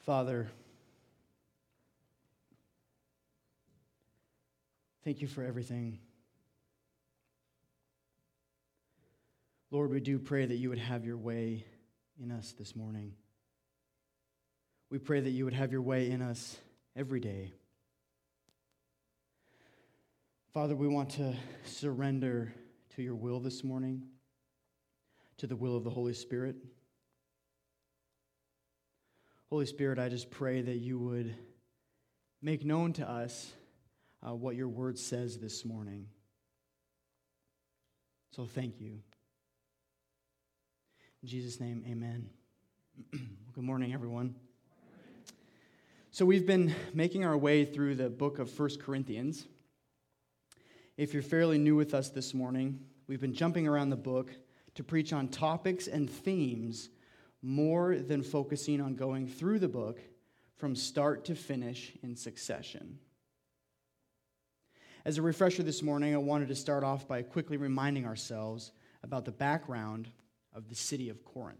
Father, thank you for everything. Lord, we do pray that you would have your way in us this morning. We pray that you would have your way in us every day. Father, we want to surrender to your will this morning, to the will of the Holy Spirit. Holy Spirit, I just pray that you would make known to us what your word says this morning. So thank you. In Jesus' name, amen. Good morning, everyone. So we've been making our way through the book of 1 Corinthians. If you're fairly new with us this morning, we've been jumping around the book to preach on topics and themes more than focusing on going through the book from start to finish in succession. As a refresher this morning, I wanted to start off by quickly reminding ourselves about the background of the city of Corinth.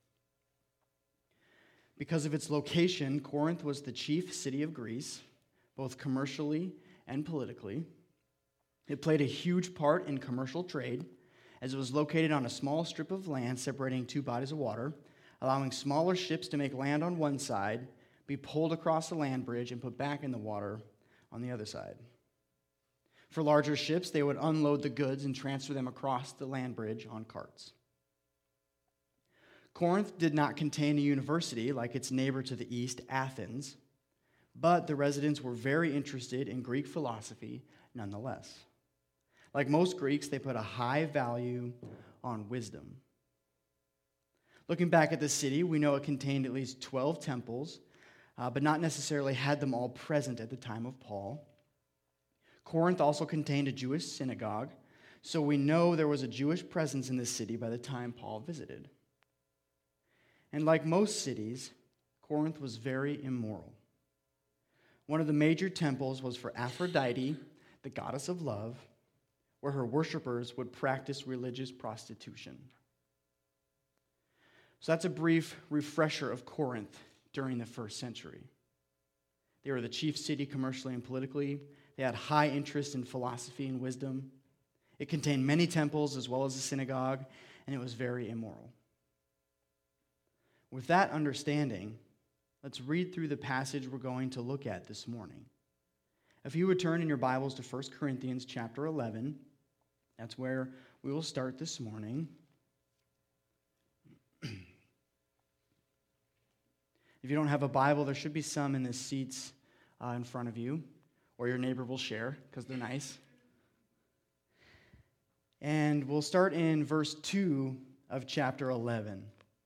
Because of its location, Corinth was the chief city of Greece, both commercially and politically. It played a huge part in commercial trade, as it was located on a small strip of land separating two bodies of water, allowing smaller ships to make land on one side, be pulled across the land bridge, and put back in the water on the other side. For larger ships, they would unload the goods and transfer them across the land bridge on carts. Corinth did not contain a university like its neighbor to the east, Athens, but the residents were very interested in Greek philosophy nonetheless. Like most Greeks, they put a high value on wisdom. Looking back at the city, we know it contained at least 12 temples, but not necessarily had them all present at the time of Paul. Corinth also contained a Jewish synagogue, so we know there was a Jewish presence in the city by the time Paul visited. And like most cities, Corinth was very immoral. One of the major temples was for Aphrodite, the goddess of love, where her worshipers would practice religious prostitution. So that's a brief refresher of Corinth during the first century. They were the chief city commercially and politically. They had high interest in philosophy and wisdom. It contained many temples as well as a synagogue, and it was very immoral. With that understanding, let's read through the passage we're going to look at this morning. If you would turn in your Bibles to 1 Corinthians chapter 11, that's where we will start this morning. If you don't have a Bible, there should be some in the seats in front of you, or your neighbor will share, because they're nice. And we'll start in verse 2 of chapter 11.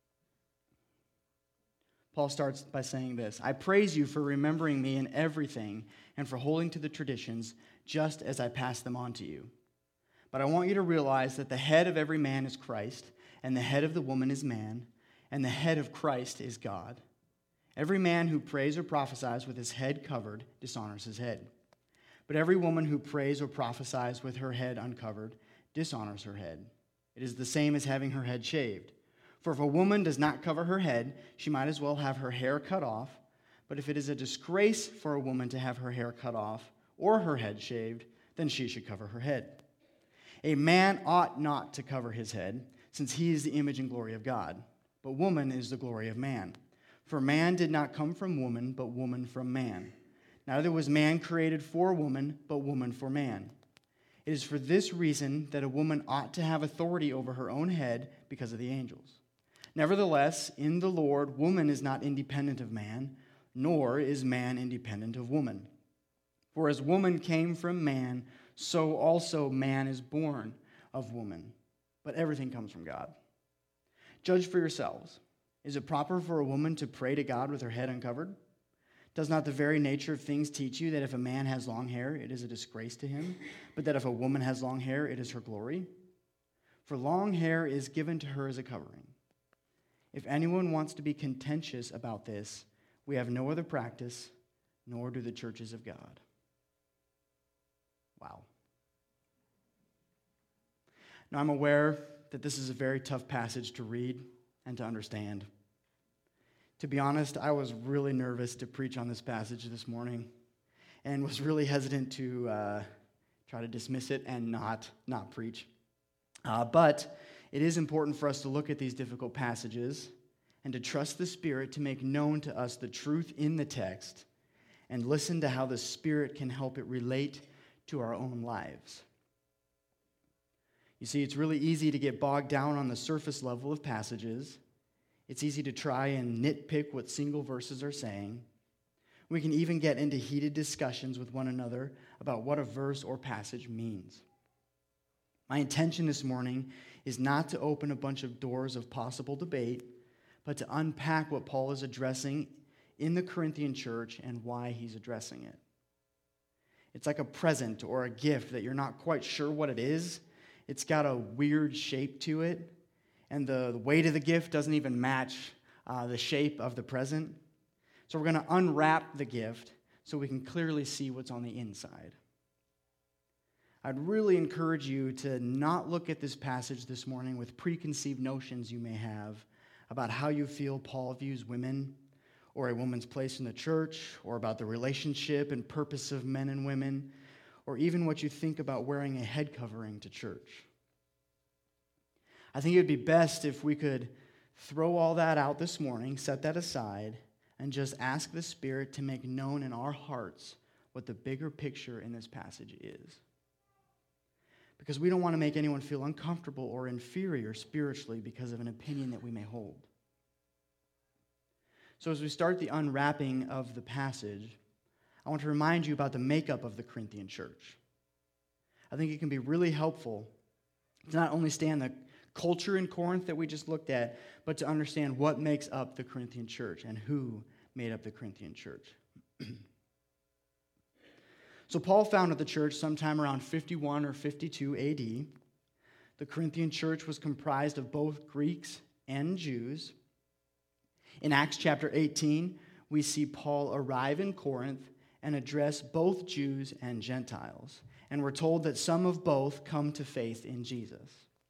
Paul starts by saying this: I praise you for remembering me in everything and for holding to the traditions just as I passed them on to you. But I want you to realize that the head of every man is Christ, and the head of the woman is man, and the head of Christ is God. Every man who prays or prophesies with his head covered dishonors his head. But every woman who prays or prophesies with her head uncovered dishonors her head. It is the same as having her head shaved. For if a woman does not cover her head, she might as well have her hair cut off. But if it is a disgrace for a woman to have her hair cut off or her head shaved, then she should cover her head. A man ought not to cover his head, since he is the image and glory of God. But woman is the glory of man. For man did not come from woman, but woman from man. Neither was man created for woman, but woman for man. It is for this reason that a woman ought to have authority over her own head because of the angels. Nevertheless, in the Lord, woman is not independent of man, nor is man independent of woman. For as woman came from man, so also man is born of woman. But everything comes from God. Judge for yourselves. Is it proper for a woman to pray to God with her head uncovered? Does not the very nature of things teach you that if a man has long hair, it is a disgrace to him, but that if a woman has long hair, it is her glory? For long hair is given to her as a covering. If anyone wants to be contentious about this, we have no other practice, nor do the churches of God. Wow. Now, I'm aware that this is a very tough passage to read and to understand. To be honest, I was really nervous to preach on this passage this morning and was really hesitant to try to dismiss it and not preach. But it is important for us to look at these difficult passages and to trust the Spirit to make known to us the truth in the text and listen to how the Spirit can help it relate to our own lives. You see, it's really easy to get bogged down on the surface level of passages. It's easy to try and nitpick what single verses are saying. We can even get into heated discussions with one another about what a verse or passage means. My intention this morning is not to open a bunch of doors of possible debate, but to unpack what Paul is addressing in the Corinthian church and why he's addressing it. It's like a present or a gift that you're not quite sure what it is. It's got a weird shape to it, and the weight of the gift doesn't even match the shape of the present. So we're going to unwrap the gift so we can clearly see what's on the inside. I'd really encourage you to not look at this passage this morning with preconceived notions you may have about how you feel Paul views women or a woman's place in the church or about the relationship and purpose of men and women or even what you think about wearing a head covering to church. I think it would be best if we could throw all that out this morning, set that aside, and just ask the Spirit to make known in our hearts what the bigger picture in this passage is. Because we don't want to make anyone feel uncomfortable or inferior spiritually because of an opinion that we may hold. So as we start the unwrapping of the passage, I want to remind you about the makeup of the Corinthian church. I think it can be really helpful to not only stand the culture in Corinth that we just looked at, but to understand what makes up the Corinthian church and who made up the Corinthian church. So Paul founded the church sometime around 51 or 52 AD. The Corinthian church was comprised of both Greeks and Jews. In Acts chapter 18, we see Paul arrive in Corinth and address both Jews and Gentiles. And we're told that some of both come to faith in Jesus.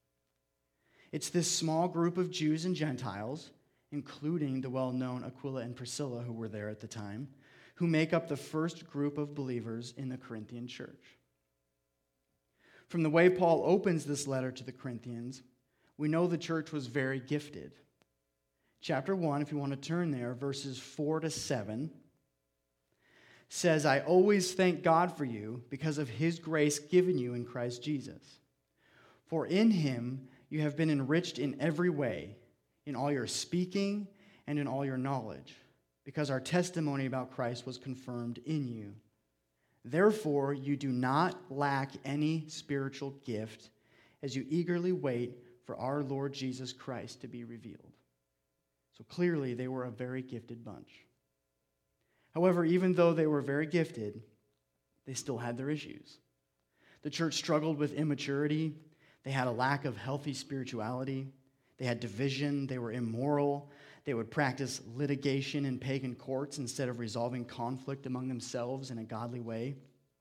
It's this small group of Jews and Gentiles, including the well-known Aquila and Priscilla who were there at the time, who make up the first group of believers in the Corinthian church. From the way Paul opens this letter to the Corinthians, we know the church was very gifted. Chapter 1, if you want to turn there, verses 4 to 7, says, "I always thank God for you because of his grace given you in Christ Jesus. For in him you have been enriched in every way, in all your speaking and in all your knowledge, because our testimony about Christ was confirmed in you. Therefore, you do not lack any spiritual gift as you eagerly wait for our Lord Jesus Christ to be revealed." So clearly, they were a very gifted bunch. However, even though they were very gifted, they still had their issues. The church struggled with immaturity. They had a lack of healthy spirituality. They had division. They were immoral. They would practice litigation in pagan courts instead of resolving conflict among themselves in a godly way.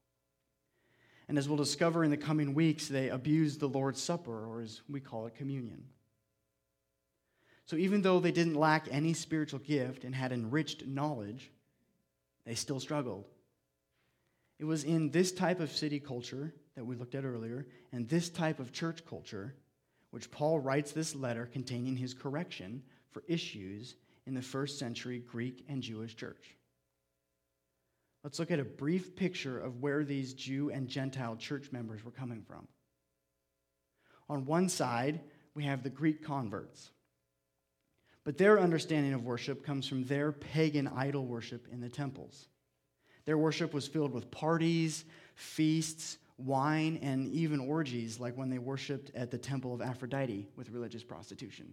And as we'll discover in the coming weeks, they abused the Lord's Supper, or as we call it, communion. So even though they didn't lack any spiritual gift and had enriched knowledge, they still struggled. It was in this type of city culture that we looked at earlier, and this type of church culture, which Paul writes this letter containing his correction for issues in the first century Greek and Jewish church. Let's look at a brief picture of where these Jew and Gentile church members were coming from. On one side, we have the Greek converts. But their understanding of worship comes from their pagan idol worship in the temples. Their worship was filled with parties, feasts, wine, and even orgies, like when they worshiped at the temple of Aphrodite with religious prostitution.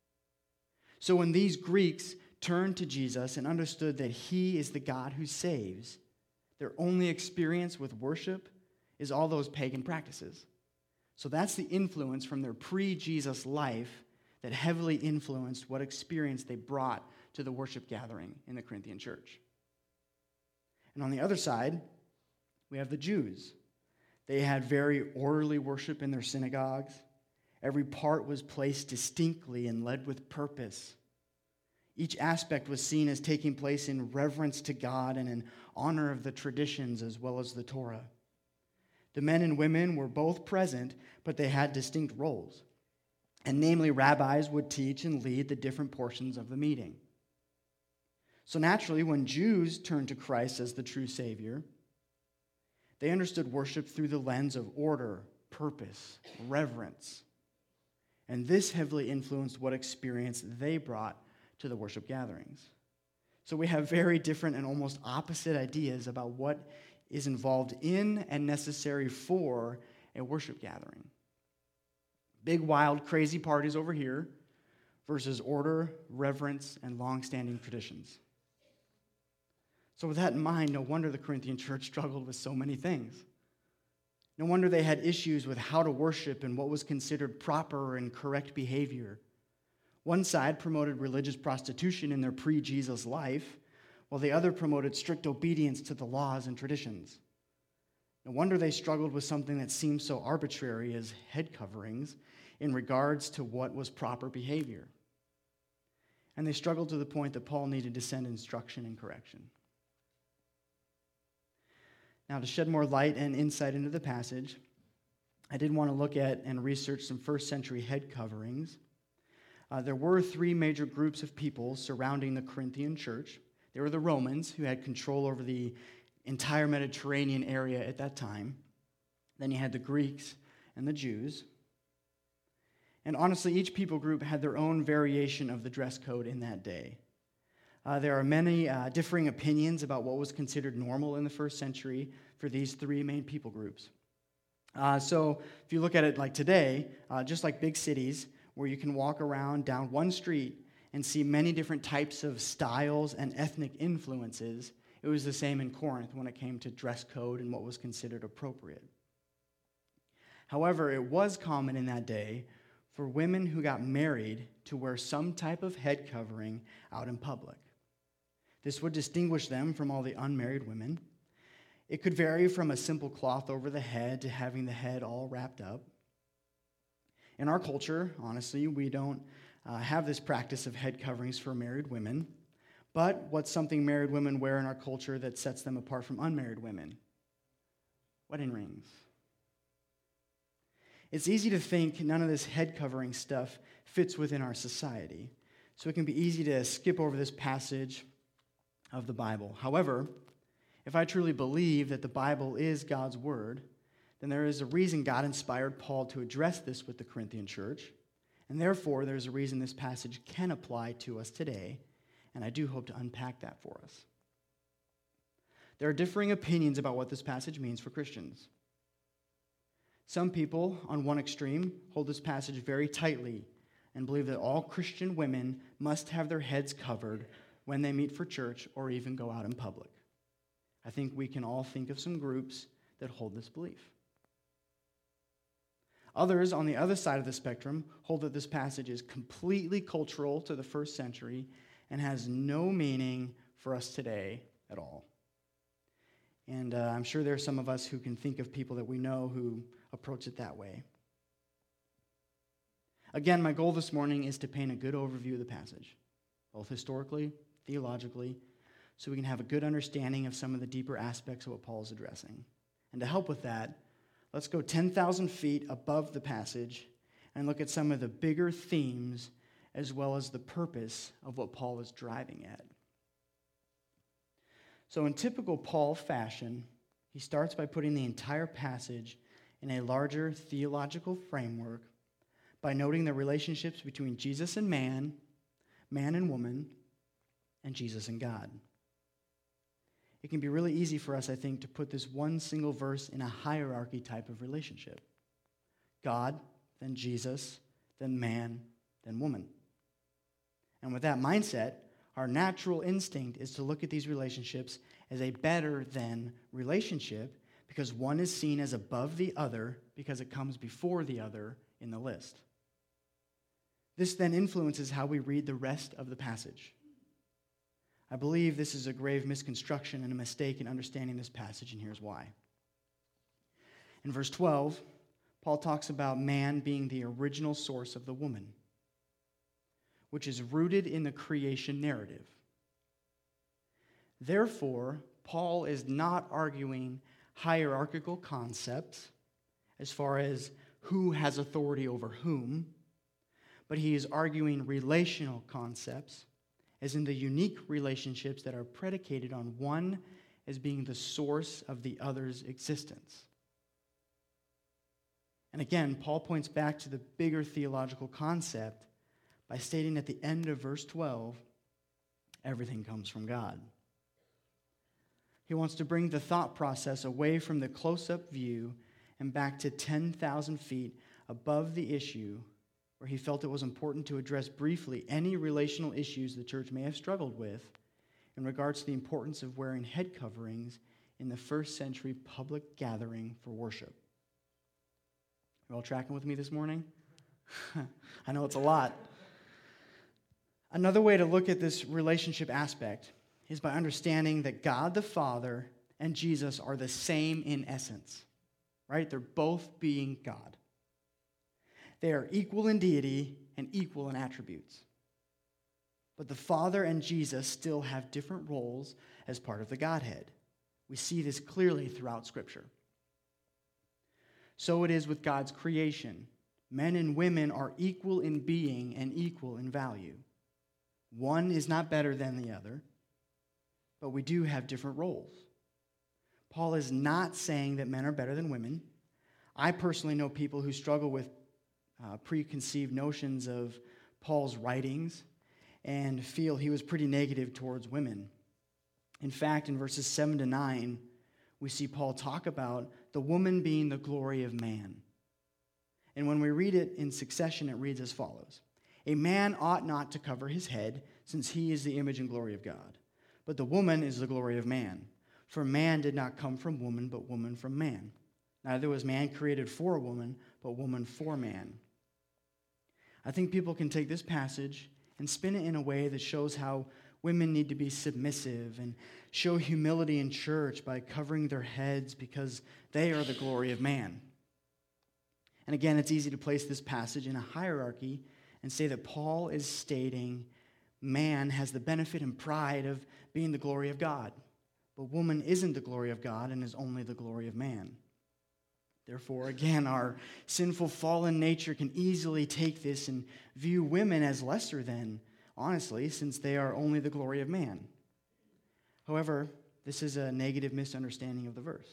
So when these Greeks turned to Jesus and understood that he is the God who saves, their only experience with worship is all those pagan practices. So that's the influence from their pre-Jesus life that heavily influenced what experience they brought to the worship gathering in the Corinthian church. And on the other side, we have the Jews. They had very orderly worship in their synagogues. Every part was placed distinctly and led with purpose. Each aspect was seen as taking place in reverence to God and in honor of the traditions as well as the Torah. The men and women were both present, but they had distinct roles. And namely, rabbis would teach and lead the different portions of the meeting. So naturally, when Jews turned to Christ as the true Savior, they understood worship through the lens of order, purpose, reverence. And this heavily influenced what experience they brought to the worship gatherings. So we have very different and almost opposite ideas about what is involved in and necessary for a worship gathering. Big, wild, crazy parties over here versus order, reverence, and long-standing traditions. So with that in mind, no wonder the Corinthian church struggled with so many things. No wonder they had issues with how to worship and what was considered proper and correct behavior. One side promoted religious prostitution in their pre-Jesus life, while the other promoted strict obedience to the laws and traditions. No wonder they struggled with something that seemed so arbitrary as head coverings in regards to what was proper behavior. And they struggled to the point that Paul needed to send instruction and correction. Now, to shed more light and insight into the passage, I did want to look at and research some first century head coverings. There were three major groups of people surrounding the Corinthian church. There were the Romans, who had control over the entire Mediterranean area at that time. Then you had the Greeks and the Jews. And honestly, each people group had their own variation of the dress code in that day. There are many differing opinions about what was considered normal in the first century for these three main people groups. So if you look at it like today, just like big cities, where you can walk around down one street and see many different types of styles and ethnic influences, it was the same in Corinth when it came to dress code and what was considered appropriate. However, it was common in that day for women who got married to wear some type of head covering out in public. This would distinguish them from all the unmarried women. It could vary from a simple cloth over the head to having the head all wrapped up. In our culture, honestly, we don't have this practice of head coverings for married women. But what's something married women wear in our culture that sets them apart from unmarried women? Wedding rings. It's easy to think none of this head covering stuff fits within our society. So it can be easy to skip over this passage of the Bible. However, if I truly believe that the Bible is God's word, then there is a reason God inspired Paul to address this with the Corinthian church, and therefore there's a reason this passage can apply to us today, and I do hope to unpack that for us. There are differing opinions about what this passage means for Christians. Some people, on one extreme, hold this passage very tightly and believe that all Christian women must have their heads covered when they meet for church or even go out in public. I think we can all think of some groups that hold this belief. Others, on the other side of the spectrum, hold that this passage is completely cultural to the first century and has no meaning for us today at all. And I'm sure there are some of us who can think of people that we know who approach it that way. Again, my goal this morning is to paint a good overview of the passage, both historically, theologically, so we can have a good understanding of some of the deeper aspects of what Paul is addressing. And to help with that, let's go 10,000 feet above the passage and look at some of the bigger themes as well as the purpose of what Paul is driving at. So in typical Paul fashion, he starts by putting the entire passage in a larger theological framework by noting the relationships between Jesus and man, man and woman, and Jesus and God. It can be really easy for us, I think, to put this one single verse in a hierarchy type of relationship. God, then Jesus, then man, then woman. And with that mindset, our natural instinct is to look at these relationships as a better than relationship because one is seen as above the other because it comes before the other in the list. This then influences how we read the rest of the passage. I believe this is a grave misconstruction and a mistake in understanding this passage, and here's why. In verse 12, Paul talks about man being the original source of the woman. which is rooted in the creation narrative. Therefore, Paul is not arguing hierarchical concepts as far as who has authority over whom, but he is arguing relational concepts, as in the unique relationships that are predicated on one as being the source of the other's existence. And again, Paul points back to the bigger theological concept by stating at the end of verse 12, everything comes from God. He wants to bring the thought process away from the close-up view and back to 10,000 feet above the issue, where he felt it was important to address briefly any relational issues the church may have struggled with in regards to the importance of wearing head coverings in the first century public gathering for worship. You all tracking with me this morning? I know it's a lot. Another way to look at this relationship aspect is by understanding that God the Father and Jesus are the same in essence, right? They're both being God. They are equal in deity and equal in attributes. But the Father and Jesus still have different roles as part of the Godhead. We see this clearly throughout Scripture. So it is with God's creation. Men and women are equal in being and equal in value. One is not better than the other, but we do have different roles. Paul is not saying that men are better than women. I personally know people who struggle with preconceived notions of Paul's writings and feel he was pretty negative towards women. In fact, in verses 7 to 9, we see Paul talk about the woman being the glory of man. And when we read it in succession, it reads as follows. A man ought not to cover his head, since he is the image and glory of God. But the woman is the glory of man. For man did not come from woman, but woman from man. Neither was man created for a woman, but woman for man. I think people can take this passage and spin it in a way that shows how women need to be submissive and show humility in church by covering their heads because they are the glory of man. And again, it's easy to place this passage in a hierarchy and say that Paul is stating man has the benefit and pride of being the glory of God, but woman isn't the glory of God and is only the glory of man. Therefore, again, our sinful fallen nature can easily take this and view women as lesser than, honestly, since they are only the glory of man. However, this is a negative misunderstanding of the verse.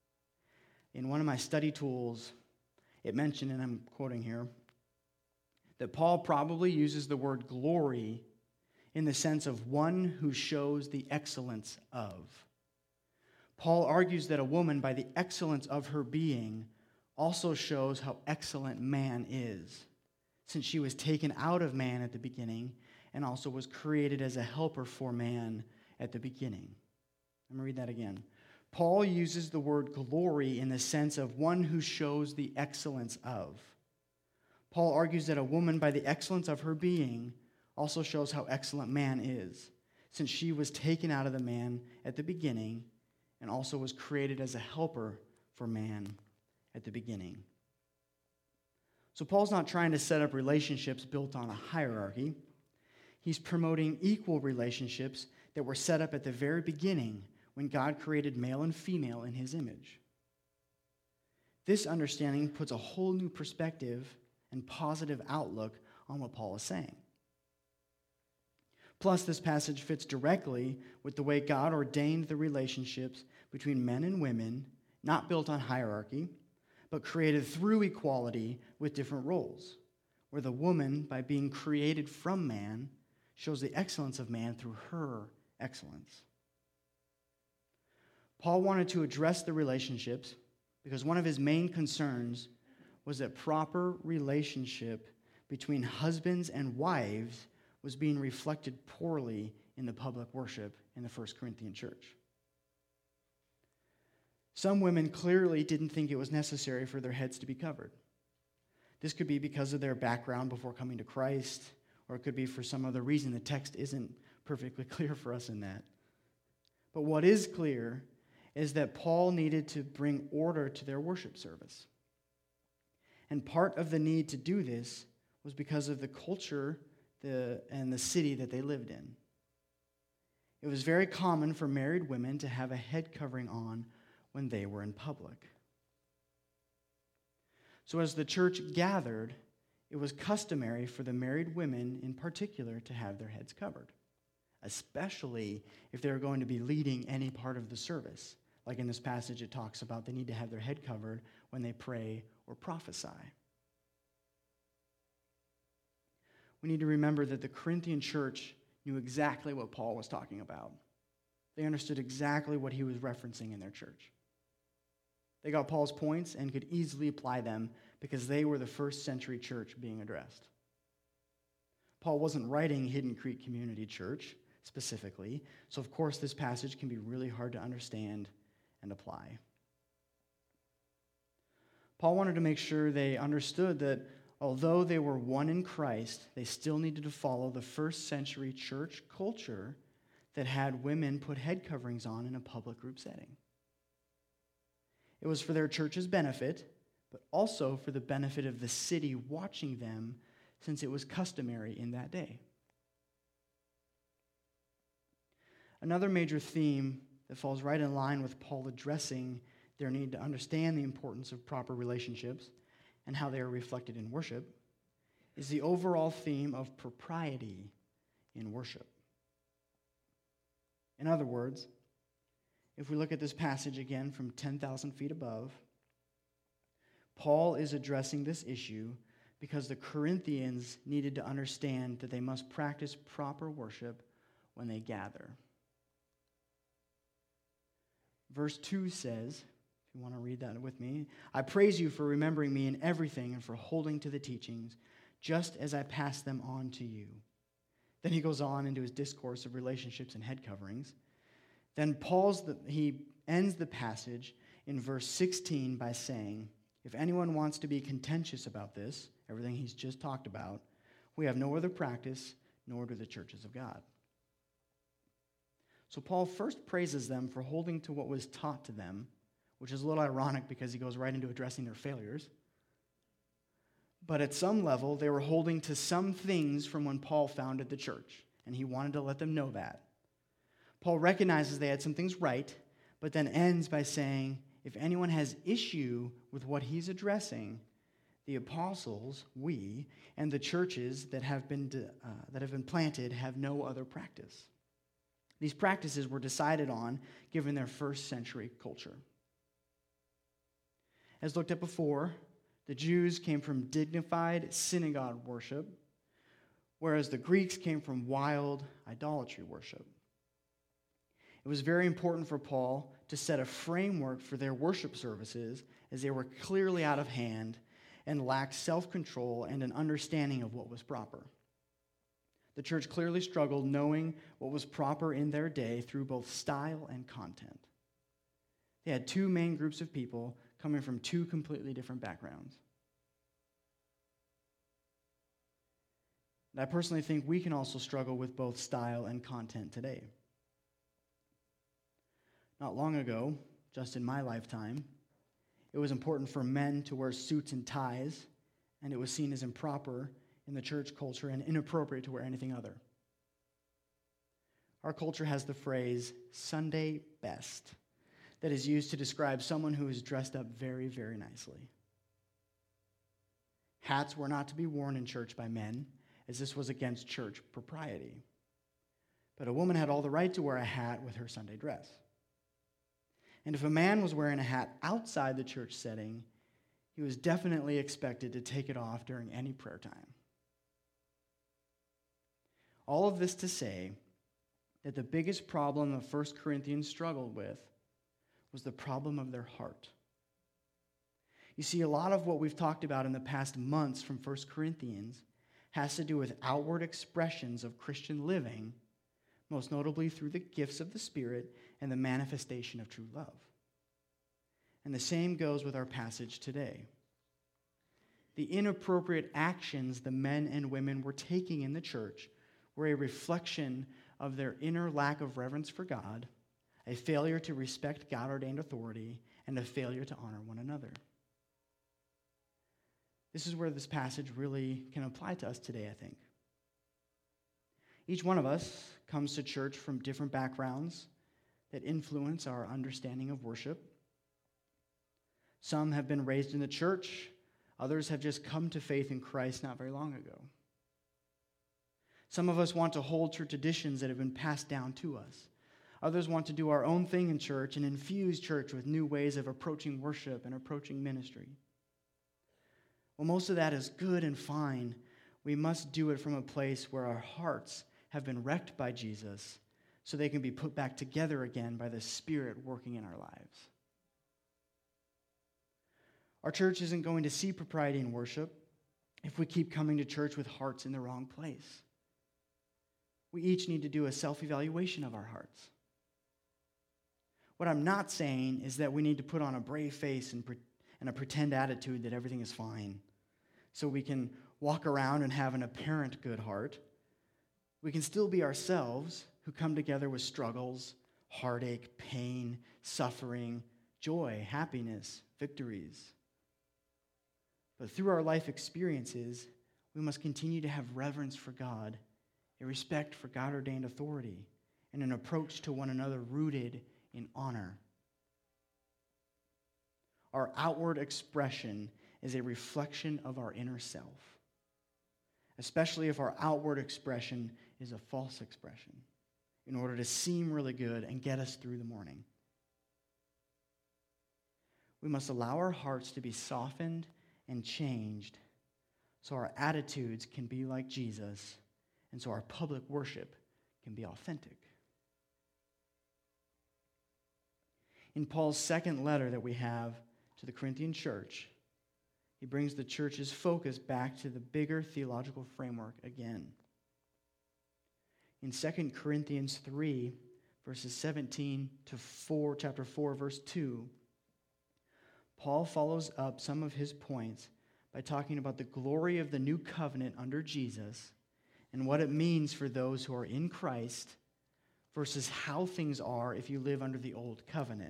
In one of my study tools, it mentioned, and I'm quoting here, that Paul probably uses the word glory in the sense of one who shows the excellence of. Paul argues that a woman, by the excellence of her being, also shows how excellent man is, since she was taken out of man at the beginning and also was created as a helper for man at the beginning. Let me read that again. Paul uses the word glory in the sense of one who shows the excellence of. Paul argues that a woman, by the excellence of her being, also shows how excellent man is, since she was taken out of the man at the beginning and also was created as a helper for man at the beginning. So Paul's not trying to set up relationships built on a hierarchy. He's promoting equal relationships that were set up at the very beginning when God created male and female in his image. This understanding puts a whole new perspective and positive outlook on what Paul is saying. Plus, this passage fits directly with the way God ordained the relationships between men and women, not built on hierarchy, but created through equality with different roles, where the woman, by being created from man, shows the excellence of man through her excellence. Paul wanted to address the relationships because one of his main concerns was that proper relationship between husbands and wives was being reflected poorly in the public worship in the 1 Corinthian church. Some women clearly didn't think it was necessary for their heads to be covered. This could be because of their background before coming to Christ, or it could be for some other reason. The text isn't perfectly clear for us in that. But what is clear is that Paul needed to bring order to their worship service. And part of the need to do this was because of the culture and the city that they lived in. It was very common for married women to have a head covering on when they were in public. So as the church gathered, it was customary for the married women in particular to have their heads covered, especially if they were going to be leading any part of the service. Like in this passage, it talks about they need to have their head covered when they pray or prophesy. We need to remember that the Corinthian church knew exactly what Paul was talking about. They understood exactly what he was referencing in their church. They got Paul's points and could easily apply them because they were the first century church being addressed. Paul wasn't writing Hidden Creek Community Church specifically, so of course this passage can be really hard to understand and apply. Paul wanted to make sure they understood that although they were one in Christ, they still needed to follow the first century church culture that had women put head coverings on in a public group setting. It was for their church's benefit, but also for the benefit of the city watching them, since it was customary in that day. Another major theme that falls right in line with Paul addressing their need to understand the importance of proper relationships and how they are reflected in worship is the overall theme of propriety in worship. In other words, if we look at this passage again from 10,000 feet above, Paul is addressing this issue because the Corinthians needed to understand that they must practice proper worship when they gather. Verse 2 says, if you want to read that with me, I praise you for remembering me in everything and for holding to the teachings, just as I pass them on to you. Then he goes on into his discourse of relationships and head coverings. Then he ends the passage in verse 16 by saying, if anyone wants to be contentious about this, everything he's just talked about, we have no other practice, nor do the churches of God. So Paul first praises them for holding to what was taught to them, which is a little ironic because he goes right into addressing their failures. But at some level, they were holding to some things from when Paul founded the church, and he wanted to let them know that. Paul recognizes they had some things right, but then ends by saying, if anyone has issue with what he's addressing, the apostles, we, and the churches that have been planted have no other practice. These practices were decided on given their first century culture. As looked at before, the Jews came from dignified synagogue worship, whereas the Greeks came from wild idolatry worship. It was very important for Paul to set a framework for their worship services as they were clearly out of hand and lacked self-control and an understanding of what was proper. The church clearly struggled knowing what was proper in their day through both style and content. They had two main groups of people coming from two completely different backgrounds. And I personally think we can also struggle with both style and content today. Not long ago, just in my lifetime, it was important for men to wear suits and ties, and it was seen as improper in the church culture and inappropriate to wear anything other. Our culture has the phrase Sunday best that is used to describe someone who is dressed up very, very nicely. Hats were not to be worn in church by men, as this was against church propriety. But a woman had all the right to wear a hat with her Sunday dress. And if a man was wearing a hat outside the church setting, he was definitely expected to take it off during any prayer time. All of this to say that the biggest problem the 1 Corinthians struggled with was the problem of their heart. You see, a lot of what we've talked about in the past months from 1 Corinthians has to do with outward expressions of Christian living, most notably through the gifts of the Spirit and the manifestation of true love. And the same goes with our passage today. The inappropriate actions the men and women were taking in the church were a reflection of their inner lack of reverence for God, a failure to respect God-ordained authority, and a failure to honor one another. This is where this passage really can apply to us today, I think. Each one of us comes to church from different backgrounds that influence our understanding of worship. Some have been raised in the church. Others have just come to faith in Christ not very long ago. Some of us want to hold to traditions that have been passed down to us. Others want to do our own thing in church and infuse church with new ways of approaching worship and approaching ministry. Well, most of that is good and fine. We must do it from a place where our hearts have been wrecked by Jesus so they can be put back together again by the Spirit working in our lives. Our church isn't going to see propriety in worship if we keep coming to church with hearts in the wrong place. We each need to do a self-evaluation of our hearts. What I'm not saying is that we need to put on a brave face and a pretend attitude that everything is fine so we can walk around and have an apparent good heart. We can still be ourselves who come together with struggles, heartache, pain, suffering, joy, happiness, victories. But through our life experiences, we must continue to have reverence for God, a respect for God-ordained authority, and an approach to one another rooted in honor. Our outward expression is a reflection of our inner self, especially if our outward expression is a false expression, in order to seem really good and get us through the morning. We must allow our hearts to be softened and changed so our attitudes can be like Jesus and so our public worship can be authentic. In Paul's second letter that we have to the Corinthian church, he brings the church's focus back to the bigger theological framework again. In 2 Corinthians 3, verses 17 to chapter 4, verse 2, Paul follows up some of his points by talking about the glory of the new covenant under Jesus and what it means for those who are in Christ versus how things are if you live under the old covenant.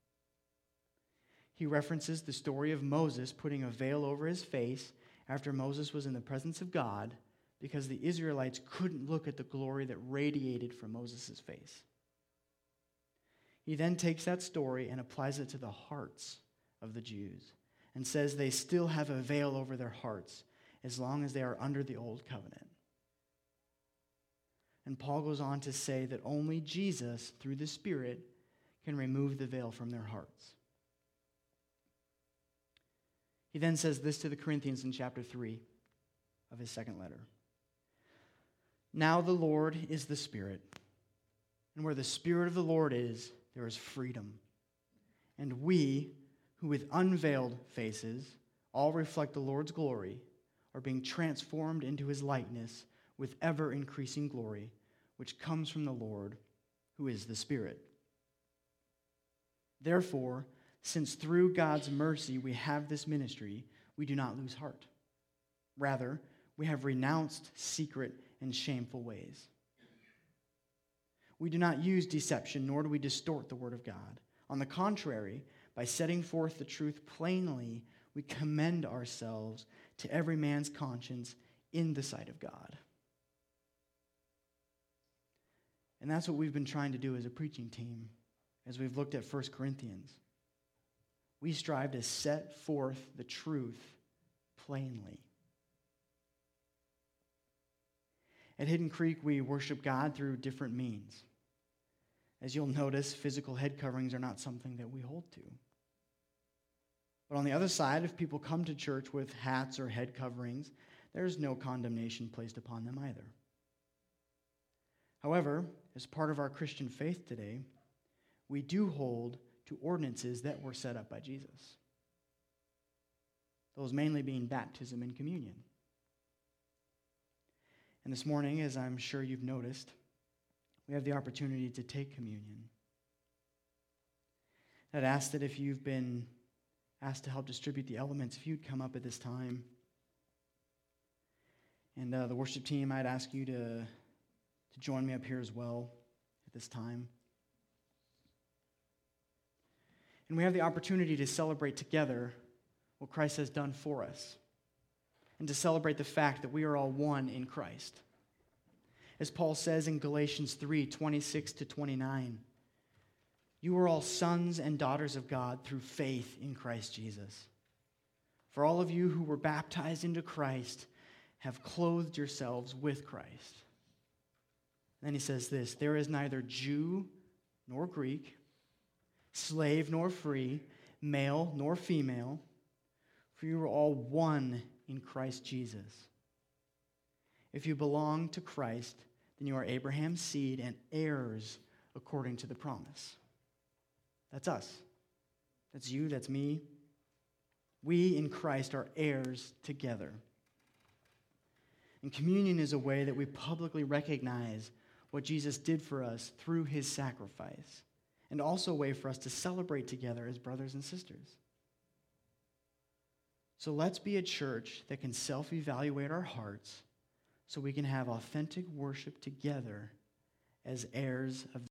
He references the story of Moses putting a veil over his face after Moses was in the presence of God because the Israelites couldn't look at the glory that radiated from Moses' face. He then takes that story and applies it to the hearts of the Jews and says they still have a veil over their hearts as long as they are under the old covenant. And Paul goes on to say that only Jesus, through the Spirit, can remove the veil from their hearts. He then says this to the Corinthians in chapter 3 of his second letter. Now the Lord is the Spirit, and where the Spirit of the Lord is, there is freedom. And we, who with unveiled faces all reflect the Lord's glory, are being transformed into his likeness with ever-increasing glory, which comes from the Lord, who is the Spirit. Therefore, since through God's mercy we have this ministry, we do not lose heart. Rather, we have renounced secret and shameful ways. We do not use deception, nor do we distort the word of God. On the contrary, by setting forth the truth plainly, we commend ourselves to every man's conscience in the sight of God. And that's what we've been trying to do as a preaching team as we've looked at 1 Corinthians. We strive to set forth the truth plainly. At Hidden Creek, we worship God through different means. As you'll notice, physical head coverings are not something that we hold to. But on the other side, if people come to church with hats or head coverings, there's no condemnation placed upon them either. However, as part of our Christian faith today, we do hold to ordinances that were set up by Jesus. Those mainly being baptism and communion. And this morning, as I'm sure you've noticed, we have the opportunity to take communion. I'd ask that if you've been asked to help distribute the elements, if you'd come up at this time. And the worship team, I'd ask you to join me up here as well at this time. And we have the opportunity to celebrate together what Christ has done for us and to celebrate the fact that we are all one in Christ. As Paul says in Galatians 3:26-29, you are all sons and daughters of God through faith in Christ Jesus. For all of you who were baptized into Christ have clothed yourselves with Christ. Then he says this, there is neither Jew nor Greek, slave nor free, male nor female, for you are all one in Christ Jesus. If you belong to Christ, then you are Abraham's seed and heirs according to the promise. That's us. That's you, that's me. We in Christ are heirs together. And communion is a way that we publicly recognize what Jesus did for us through his sacrifice, and also a way for us to celebrate together as brothers and sisters. So let's be a church that can self-evaluate our hearts so we can have authentic worship together as heirs of